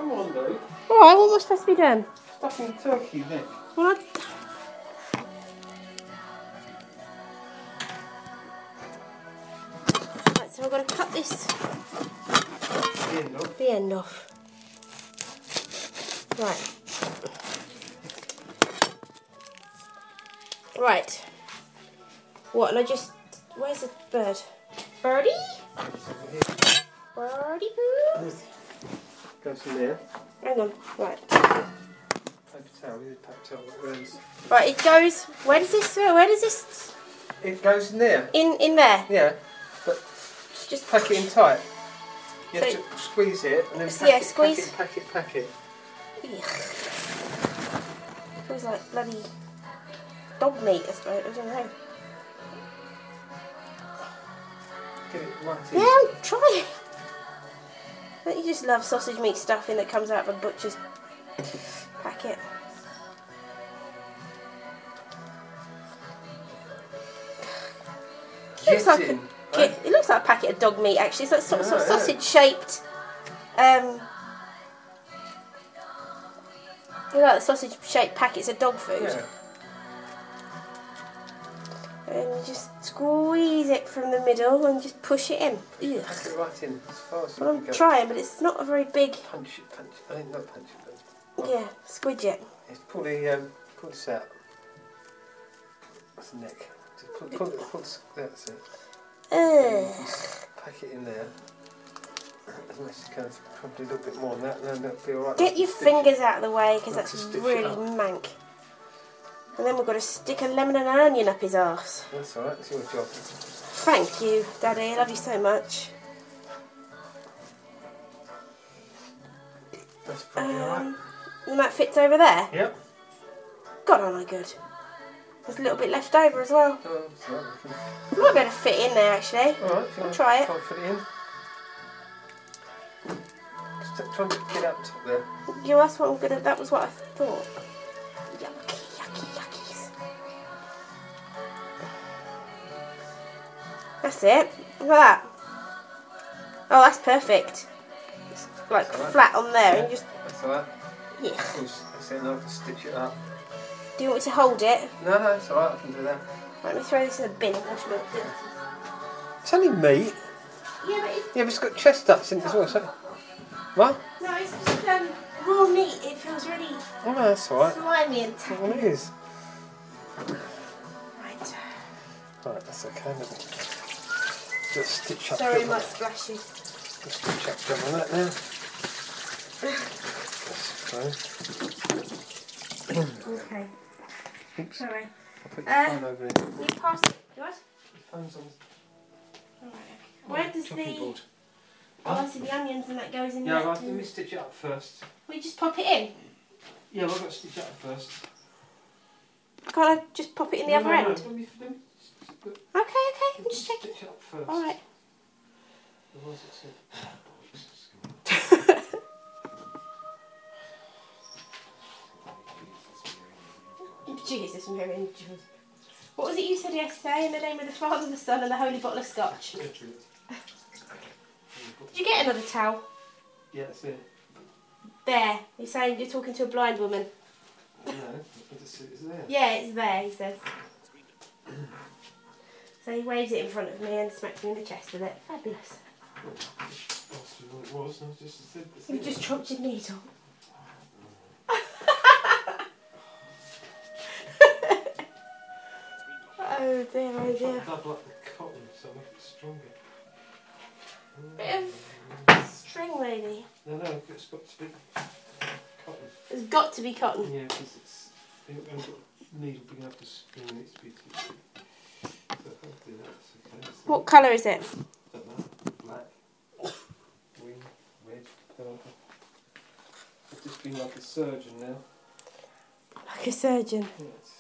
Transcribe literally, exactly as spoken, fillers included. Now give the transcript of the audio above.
Come on, Lou. Alright, what am I supposed to be doing? Stuffing the turkey, Nick. Well, I... Right, so I've got to cut this The end off. the end off. Right. Right. What, and I just... Where's the bird? Birdie? Birdie poos? Goes in there. Hang on. Right. Paper towel, we need paper towel that runs. Right, it goes... Where does this... Where does this... It goes in there. In in there? Yeah, but Just pack it in tight. You So- have to squeeze it and then So, pack yeah, it, squeeze. pack it, pack it, pack it. Ugh. Feels like bloody dog meat, I suppose. I don't know. Get it right in. Yeah, I'm trying. Don't you just love sausage meat stuffing that comes out of a butcher's packet? It looks Get like in. a, it, it looks like a packet of dog meat. Actually, it's like sort, sort of Yeah, yeah. sausage shaped. Um, you know, like the sausage shaped packets of dog food. Yeah. And you just squeeze it from the middle and just push it in. Ugh. Pack it right in as far as you Well, can I'm go. trying, but it's not a very big. Punch it, punch it. I think not punch it, but Yeah, squidge it. it's pull the um, pull this out. That's the neck. Just pull, pull, it, pull this, that's it. Ugh. Pack it in there. As much as you can, probably a little bit more than that, and then that'll be alright. Get your fingers out of the way because Like that's to stitch it really up. mank. And then we've got to stick a lemon and an onion up his arse. That's alright, it's your job. Thank you, Daddy. I love you so much. That's probably alright. Um, and that fits over there. Yep. God, am I good? There's a little bit left over as well. Oh, that's alright. I might be able to fit in there actually. Alright, if you I'll want try to it. try and fit it in. Just try and get up top there. You asked what I'm gonna. That was what I thought. Yucky, yucky, yuckies. That's it. Look at that. Oh, that's perfect. It's like That's all right. flat on there, Yeah, and just that's alright. yeah. Just, that's it, now I can stitch it up. Do you want me to hold it? No, no, it's alright, I can do that. Let me throw this in the bin and wash my dirty. It's only meat. Yeah, but it's, Yeah, but it's got chestnuts in it as well. So... What? no, it's just um, raw meat. It feels really Oh, no, that's alright. slimy and Well, tacky. it is. Right. Right, that's okay. Let me just stitch up. Sorry, a might bit. splash you. Just stitch up a bit on that now. That's fine. Okay. Oops. Sorry. I'll put your Uh, phone over there. Can you pass it? What? Your phone's on. Alright. Where does chopping the board. oh, I see the onions and that goes in Yeah, there? right, let me stitch it up first. We just pop it in. Yeah, well, I've got to stitch it up first. Can't I just pop it in the no, other no, end? No, let me, let me Okay, okay. I'm just checking. stitch it up first. All right. Otherwise it's it. Jesus, Mary and Jules. What was it you said yesterday? In the name of the Father, the Son, and the Holy Bottle of Scotch. Did you get another towel? Yeah, that's it. There. You're saying you're talking to a blind woman. No, it's, it's there. Yeah, it's there, he says. So he waves it in front of me and smacks me in the chest with it. Fabulous. That's what it was. I just said the You thing. just dropped your needle. Oh dear, oh dear. Double up the cotton so I make it stronger. Bit of string, maybe. No, no, it's got to be cotton. It's got to be cotton. Yeah, because it's. I haven't got a needle big enough to spring it. It's big. So hopefully that's okay. That's What colour is it? don't know. Black, green, red, purple. I've just been like a surgeon now. Like a surgeon. Yeah, it's